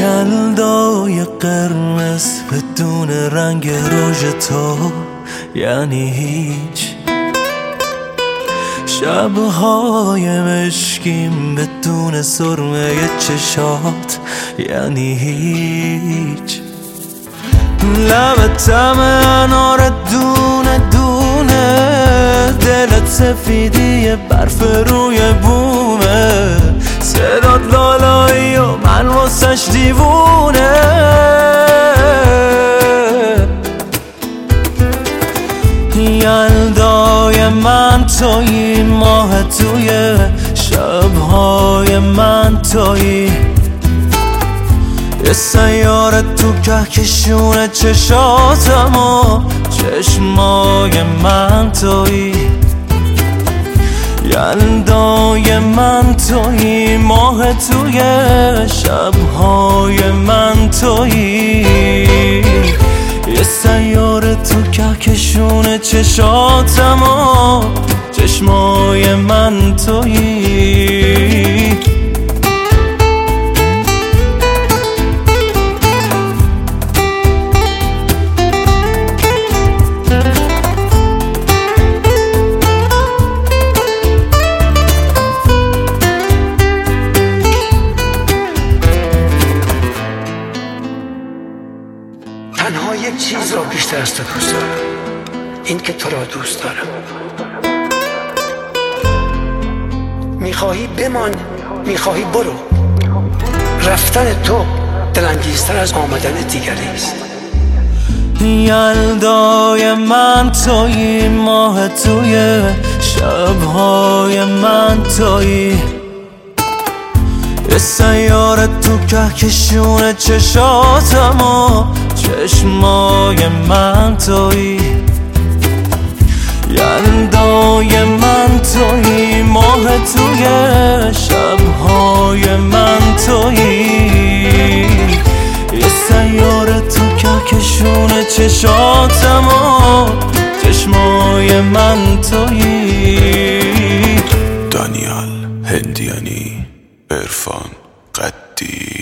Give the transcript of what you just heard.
یلدای قرمز بدون رنگ رژ تو یعنی هیچ، شبهای مشکیم بدون سرمه چشات یعنی هیچ، لب طعم انار دونه دونه، دلت سفیدی برف روی بومه، صدات لالایی و من واسش دیوونه، یلدای من تویی، ماه توی شبهای من تویی، یه سیاره تو کهکشون چشاتم و چشمای من تویی، یلدای من تویی، ماه توی شبهای من تویی، یه سیاره تو کهکشون چشاتم و چشمای من تویی. تنها یک چیز را بیشتر از تو دوست دارم، این که تو را دوست دارم. میخواهی بمان، میخواهی برو، رفتن تو دلانگیزتر از آمدن دیگری است. یلدای من تویی، ماه توی شبهای من تویی، یه سیاره تو کهکشون چشاتم و چشمای من تویی، یلدای من تویی، ماه توی شبهای من تویی، یه سیاره تو کهکشون چشاتم و چشمای من تویی. دانیال هندیانی، عرفان قدی.